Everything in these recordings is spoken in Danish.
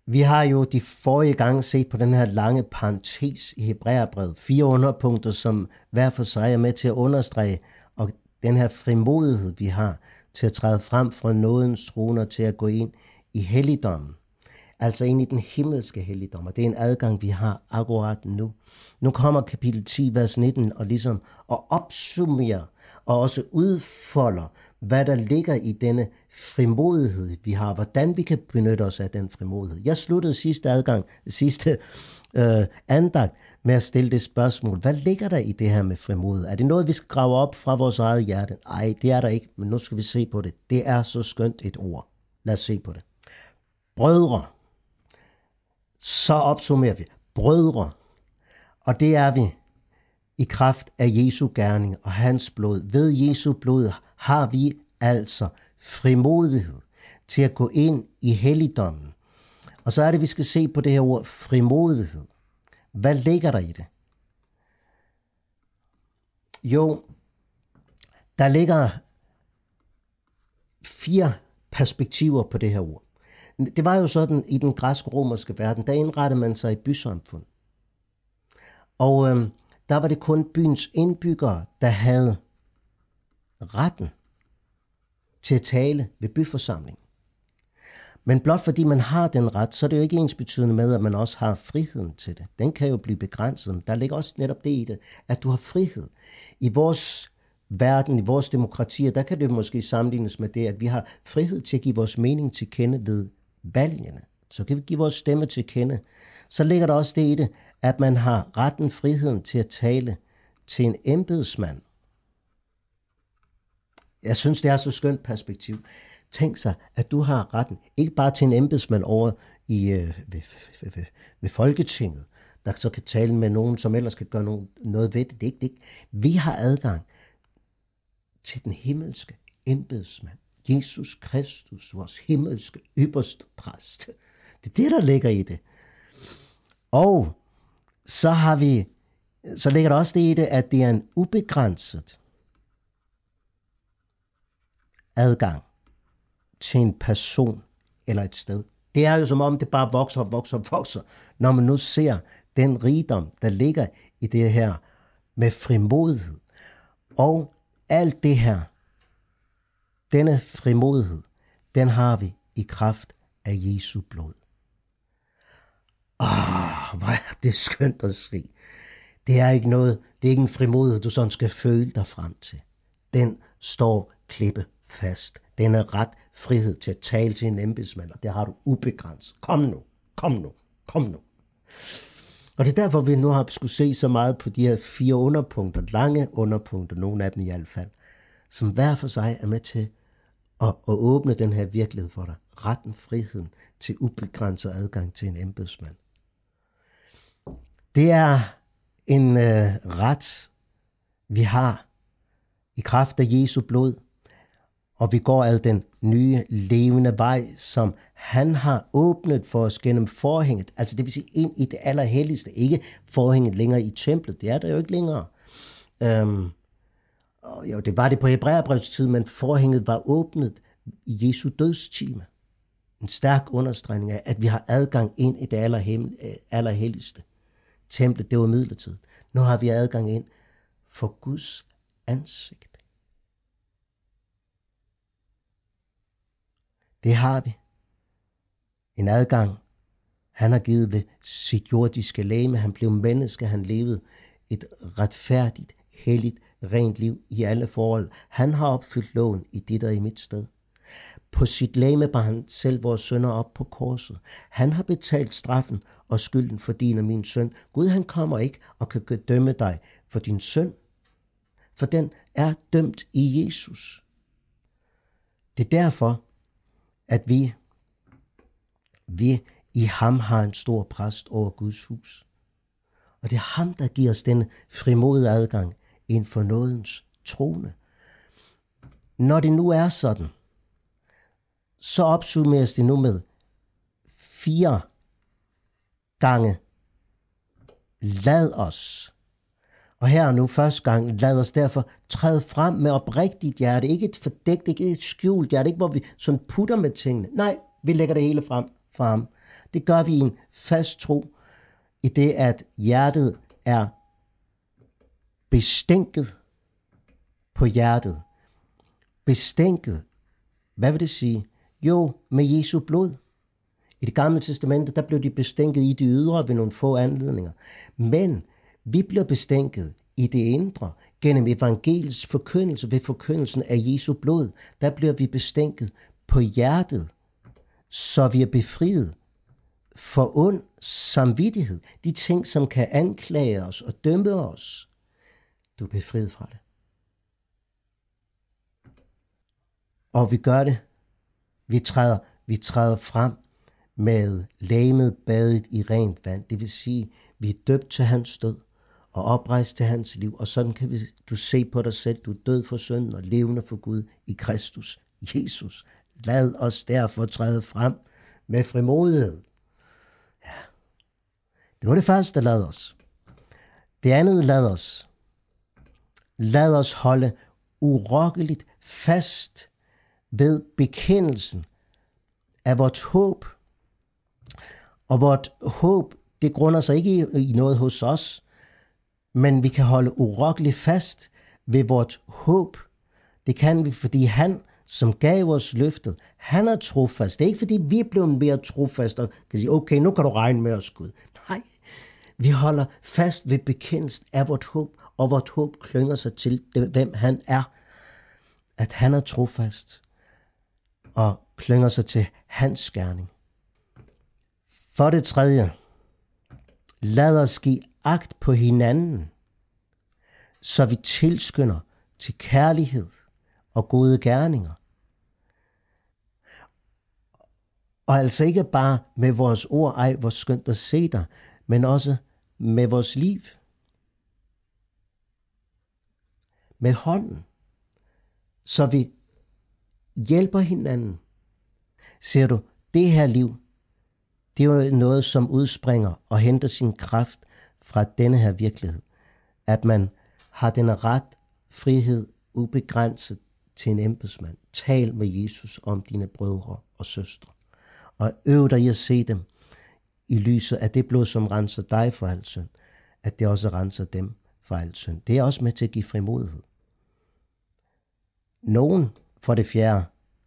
Vi har jo de forrige gange set på den her lange parentes i Hebræerbrevet. 4 underpunkter, som hver for sig er med til at understrege, og den her frimodighed, vi har til at træde frem fra nådens trone og til at gå ind i helligdommen. Altså ind i den himmelske helligdom, og det er en adgang, vi har akkurat nu. Nu kommer kapitel 10, vers 19, og ligesom at opsummere og også udfolder, hvad der ligger i denne frimodighed, vi har, hvordan vi kan benytte os af den frimodighed. Jeg sluttede sidste andagt med at stille det spørgsmål, hvad ligger der i det her med frimodighed? Er det noget, vi skal grave op fra vores eget hjerte? Nej, det er der ikke, men nu skal vi se på det. Det er så skønt et ord. Lad os se på det. Brødre. Så opsummerer vi. Brødre. Og det er vi i kraft af Jesu gerning og hans blod. Ved Jesu blod har vi altså frimodighed til at gå ind i helligdommen. Og så er det, vi skal se på det her ord frimodighed. Hvad ligger der i det? Jo, der ligger 4 perspektiver på det her ord. Det var jo sådan, i den græsk-romerske verden, der indrettede man sig i bysamfund. Og der var det kun byens indbyggere, der havde retten til at tale ved byforsamlingen. Men blot fordi man har den ret, så er det jo ikke ensbetydende med, at man også har friheden til det. Den kan jo blive begrænset, men der ligger også netop det i det, at du har frihed. I vores verden, i vores demokratier, der kan det måske sammenlignes med det, at vi har frihed til at give vores mening til kende ved valgene. Så kan vi give vores stemme til kende. Så ligger der også det i det, at man har retten, friheden til at tale til en embedsmand. Jeg synes, det er så skønt perspektiv. Tænk sig, at du har retten, ikke bare til en embedsmand over ved Folketinget, der så kan tale med nogen, som ellers kan gøre noget ved det. Det er ikke. Vi har adgang til den himmelske embedsmand. Jesus Kristus, vores himmelske ypperste præst. Det er det, der ligger i det. Og så ligger der også det i det, at det er en ubegrænset adgang til en person eller et sted. Det er jo som om, det bare vokser, når man nu ser den rigdom, der ligger i det her med frimodighed. Og alt det her, denne frimodighed, den har vi i kraft af Jesu blod. Hvor er det skønt at se. Det er ikke noget, det er ikke en frimodighed, du sådan skal føle dig frem til. Den står klippe fast. Den er ret frihed til at tale til en embedsmand, og det har du ubegrænset. Kom nu. Og det er derfor, vi nu har skulle se så meget på de her 4 underpunkter, lange underpunkter, nogle af dem i hvert fald, som hver for sig er med til at åbne den her virkelighed for dig. Retten, friheden til ubegrænset adgang til en embedsmand. Det er en ret, vi har i kraft af Jesu blod, og vi går ad den nye levende vej, som han har åbnet for os gennem forhænget. Altså det vil sige ind i det allerhelligste. Ikke forhænget længere i templet. Det er der jo ikke længere. Jo, det var det på Hebræerbrevets tid, men forhænget var åbnet i Jesu dødstime. En stærk understregning af, at vi har adgang ind i det allerhelligste. Templet, det var midlertidigt. Nu har vi adgang ind for Guds ansigt. Det har vi. En adgang, han har givet ved sit jordiske legeme. Han blev menneske, han levede et retfærdigt, helligt, rent liv i alle forhold. Han har opfyldt loven i dit og i mit sted. På sit legeme bar han selv vores synder op på korset. Han har betalt straffen og skylden for din og min synd. Gud, han kommer ikke og kan dømme dig for din synd, for den er dømt i Jesus. Det er derfor, at vi i ham har en stor præst over Guds hus. Og det er ham, der giver os denne frimodige adgang ind for nådens trone. Når det nu er sådan, så opsummeres det nu med 4 gange. Lad os. Og her nu første gang, lad os derfor træde frem med oprigtigt hjerte. Ikke et fordækt, ikke et skjult hjerte, ikke hvor vi sådan putter med tingene. Nej, vi lægger det hele frem for ham. Det gør vi i en fast tro, i det at hjertet er bestænket på hjertet. Bestænket. Hvad vil det sige? Jo, med Jesu blod. I det gamle testamente, der blev de bestænket i det ydre ved nogle få anledninger. Men vi bliver bestænket i det indre gennem evangeliets forkyndelse, ved forkyndelsen af Jesu blod. Der bliver vi bestænket på hjertet, så vi er befriet for ond samvittighed. De ting, som kan anklage os og dømme os. Du er befriet fra det. Og vi gør det. Vi træder frem med legemet badet i rent vand. Det vil sige, vi er døbt til hans død og oprejst til hans liv. Og sådan kan du se på dig selv. Du er død for synden og levende for Gud i Kristus Jesus. Lad os derfor træde frem med frimodighed. Ja. Det var det første, lad os. Det andet, lad os holde urokkeligt fast ved bekendelsen af vort håb. Og vort håb, det grunder sig ikke i noget hos os, men vi kan holde urokkeligt fast ved vort håb. Det kan vi, fordi han, som gav os løftet, han er trofast. Det er ikke, fordi vi er blevet mere trofast og kan sige, okay, nu kan du regne med os, Gud. Nej, vi holder fast ved bekendelsen af vort håb, og vort håb klynger sig til, hvem han er. At han er trofast og klynger sig til hans gerning. For det tredje, lad os give agt på hinanden, så vi tilskynder til kærlighed og gode gerninger. Og altså ikke bare med vores ord, ej, hvor skønt at se dig, men også med vores liv. Med hånden, så vi hjælper hinanden. Ser du, det her liv, det er jo noget, som udspringer og henter sin kraft fra denne her virkelighed. At man har den ret, frihed, ubegrænset til en embedsmand. Tal med Jesus om dine brødre og søstre. Og øv dig i at se dem i lyset af det blod, som renser dig for al synd. At det også renser dem for al synd. Det er også med til at give frimodighed. Nogen, for det fjerde,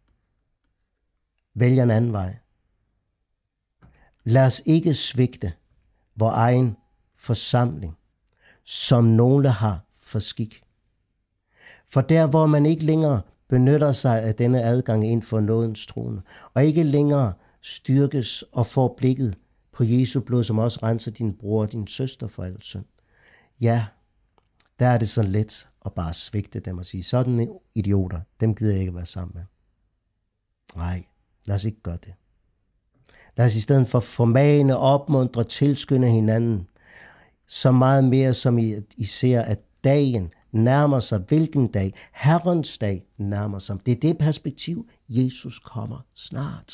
vælger en anden vej. Lad os ikke svigte vor egen forsamling, som nogle har for skik. For der, hvor man ikke længere benytter sig af denne adgang ind for nådens trone, og ikke længere styrkes og får blikket på Jesu blod, som også renser din bror og din søster for al synd, ja, der er det så let at bare svigte dem og sige, sådan idioter, dem gider jeg ikke være sammen med. Nej, lad os ikke gøre det. Lad os i stedet for formane, opmuntre, tilskynde hinanden, så meget mere som I ser, at dagen nærmer sig. Hvilken dag? Herrens dag nærmer sig. Det er det perspektiv, Jesus kommer snart.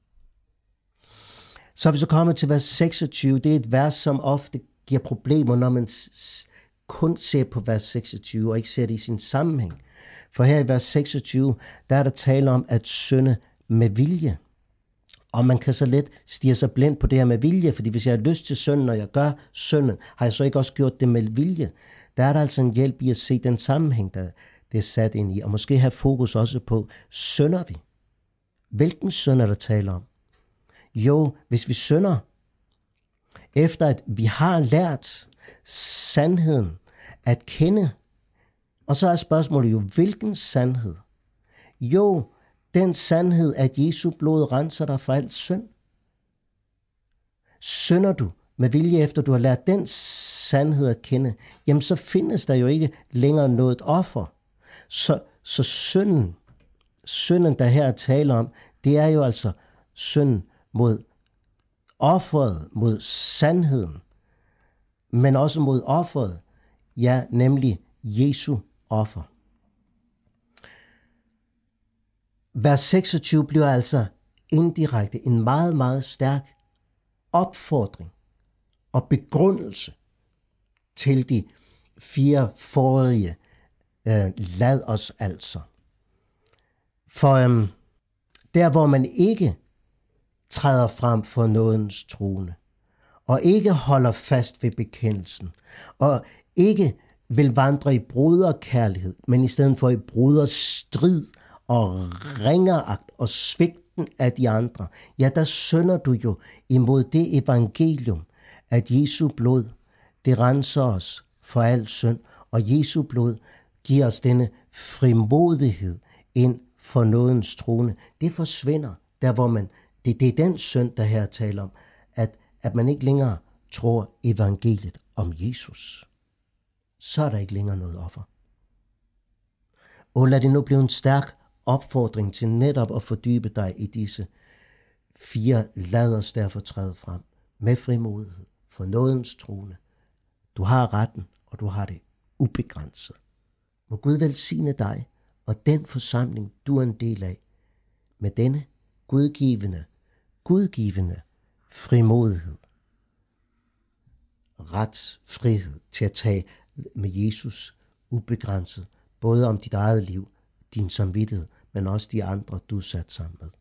Så er vi så kommet til vers 26. Det er et vers, som ofte giver problemer, når man kun ser på vers 26 og ikke ser det i sin sammenhæng. For her i vers 26, der er der tale om at synde med vilje. Og man kan så let stirre sig blind på det her med vilje, fordi hvis jeg har lyst til synden, og jeg gør synden, har jeg så ikke også gjort det med vilje. Der er der altså en hjælp i at se den sammenhæng, der det er sat ind i, og måske have fokus også på, synder vi? Hvilken synd er der tale om? Jo, hvis vi synder, efter at vi har lært sandheden at kende, og så er spørgsmålet jo, hvilken sandhed? Jo, den sandhed, at Jesu blod renser dig for alt synd. Synder du med vilje efter, du har lært den sandhed at kende, jamen så findes der jo ikke længere noget offer. Så synden, der her er tale om, det er jo altså synd mod offeret, mod sandheden, men også mod offeret, ja, nemlig Jesu offer. Vers 26 bliver altså indirekte en meget, meget stærk opfordring og begrundelse til de 4 forrige lad os altså. For der hvor man ikke træder frem for nådens trone, og ikke holder fast ved bekendelsen, og ikke vil vandre i broderkærlighed, men i stedet for i broderstrid og ringeragt og svigten af de andre, ja, der synder du jo imod det evangelium, at Jesu blod, det renser os for al synd, og Jesu blod giver os denne frimodighed ind for nådens trone. Det forsvinder, der hvor man, det er den synd, der her taler om, at man ikke længere tror evangeliet om Jesus. Så er der ikke længere noget offer. Og lad det nu blive en stærk opfordring til netop at fordybe dig i disse 4. Lad os derfor træde frem med frimodighed for nådens trone. Du har retten, og du har det ubegrænset. Må Gud velsigne dig og den forsamling, du er en del af, med denne gudgivende frimodighed. Frihed til at tage med Jesus ubegrænset, både om dit eget liv, din samvittighed, men også de andre, du er sat sammen med.